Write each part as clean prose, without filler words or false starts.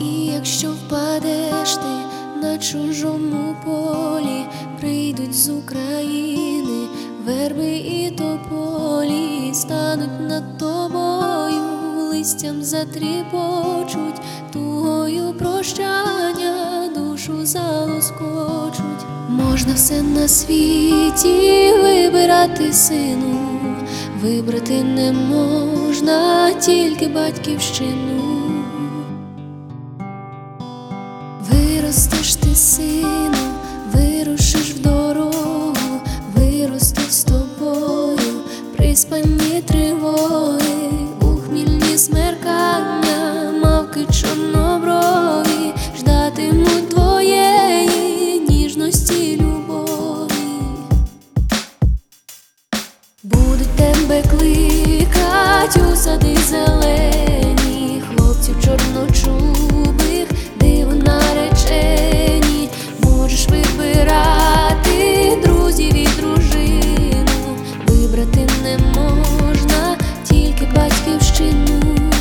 І якщо впадеш ти на чужому полі, прийдуть з України верби і тополі, стануть над тобою, листям затріпочуть, тугою прощання душу залоскочуть. Можна все на світі вибирати, сину, вибрати не можна тільки батьківщину. Виростеш ти, сину, вирушиш в дорогу, виростуть з тобою приспані тривоги, ухмільні смеркання, мавки чорноброві ждатимуть твоєї ніжності, любові. Будуть тебе кликать у сади зелені, хлопців чорночубих, диво наречені. Можеш вибирати друзів і дружину, вибрати не можна тільки батьківщину.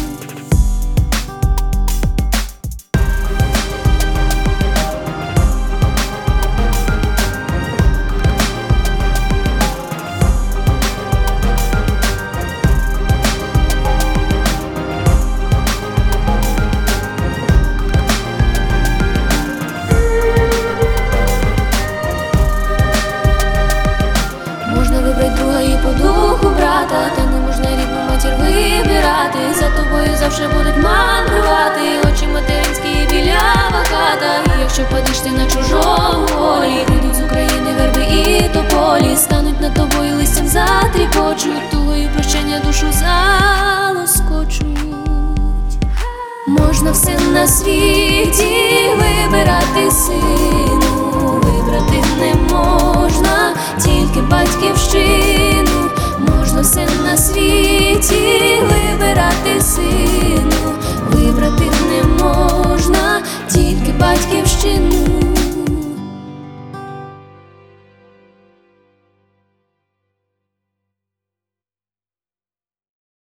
Друга і по духу брата, та не можна рідну матір вибирати. За тобою завжди будуть мандрувати очі материнські і білява хата. І якщо падеш ти на чужому полі, прийдуть з України верби і тополі, стануть над тобою, листям затріпочуть, тугою прощання душу залоскочуть. Можна все на світі вибирати, сину, вибрати не можна тільки батьківщину. Можна все на світі вибирати, сину, вибрати не можна тільки батьківщину.